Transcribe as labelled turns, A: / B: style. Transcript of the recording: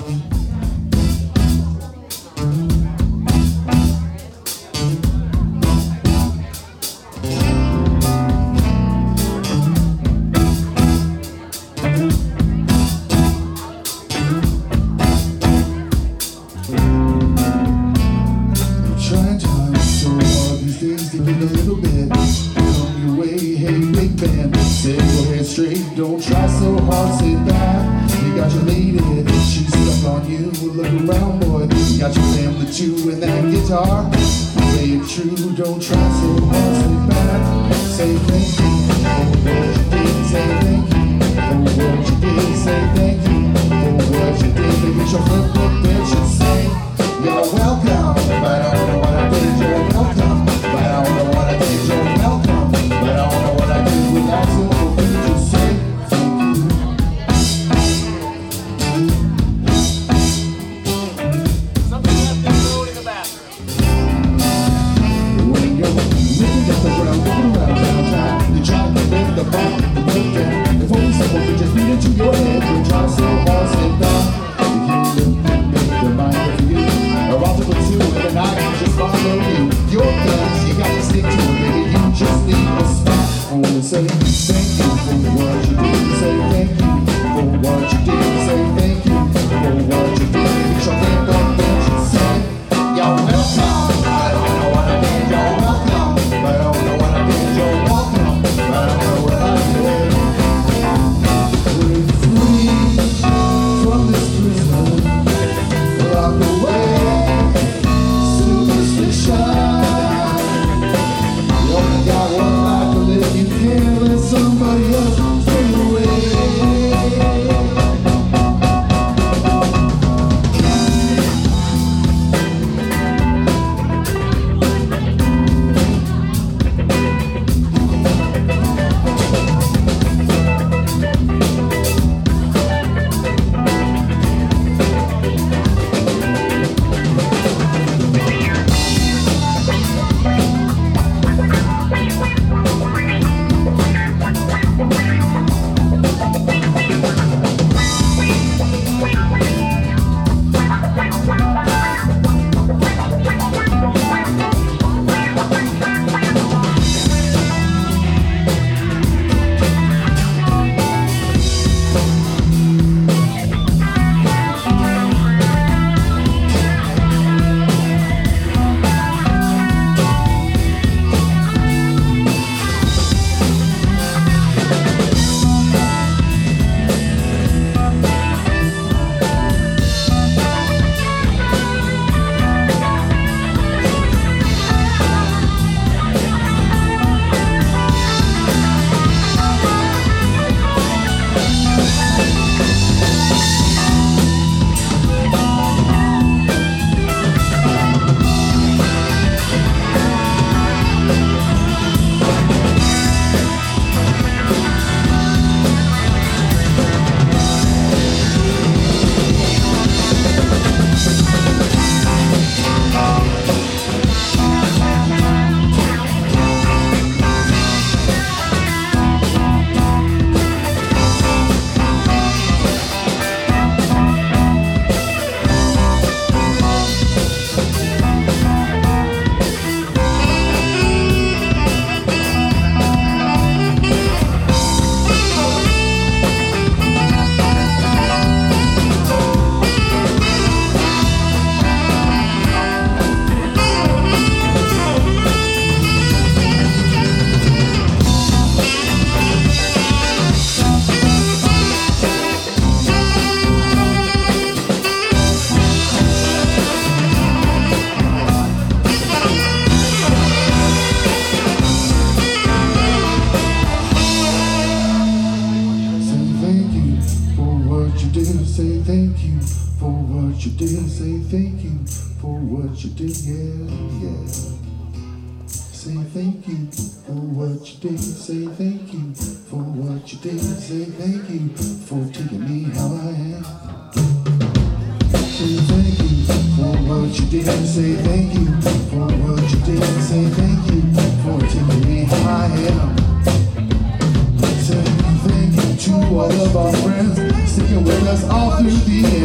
A: what you did, yeah. Say thank you for what you did. Say thank you for what you did. Say thank you for taking me how I am. Say thank you for what you did. Say thank you for what you did. Say thank you for taking me how I am. Say thank you to all of our friends sticking with us all through the end.